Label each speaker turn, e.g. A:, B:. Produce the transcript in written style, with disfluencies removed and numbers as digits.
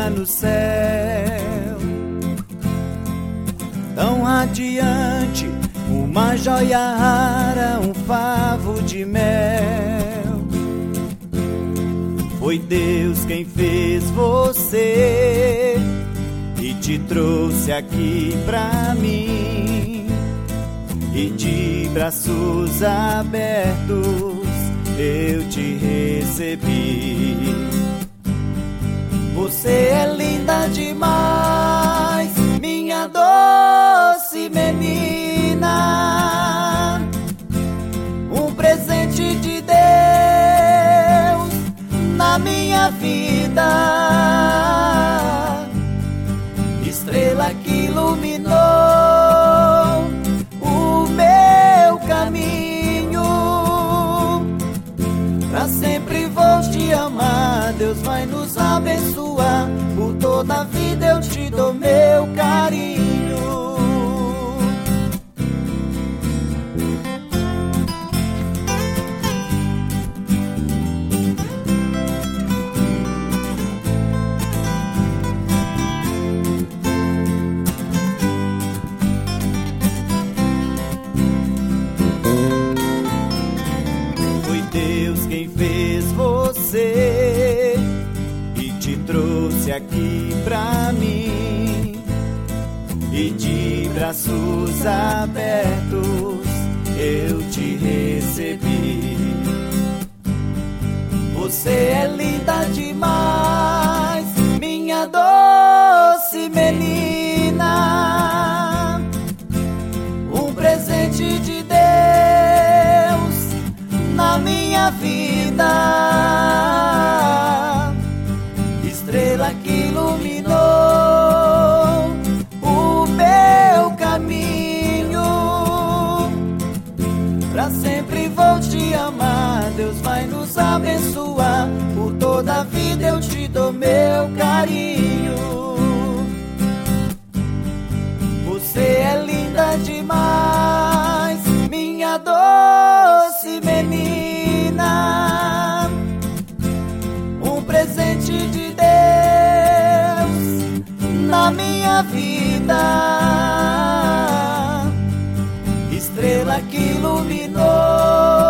A: brilha no céu, tão radiante, uma joia rara, um favo de mel. Foi Deus quem fez você e te trouxe aqui pra mim, e de braços abertos eu te recebi. Você é linda demais, minha doce menina, um presente de Deus na minha vida, estrela que iluminou o meu caminho. Pra sempre vou te amar, Deus vai nos abençoar, por toda a vida eu te dou meu carinho. Deus quem fez você e te trouxe aqui pra mim, e de braços abertos eu te recebi. Você é linda demais, minha doce menina, um presente de Deus na minha vida, estrela que iluminou o meu caminho. Pra sempre vou te amar, Deus vai nos abençoar, por toda a vida eu te dou meu carinho. Você é linda demais, minha doce menina, um presente de Deus na minha vida, estrela que iluminou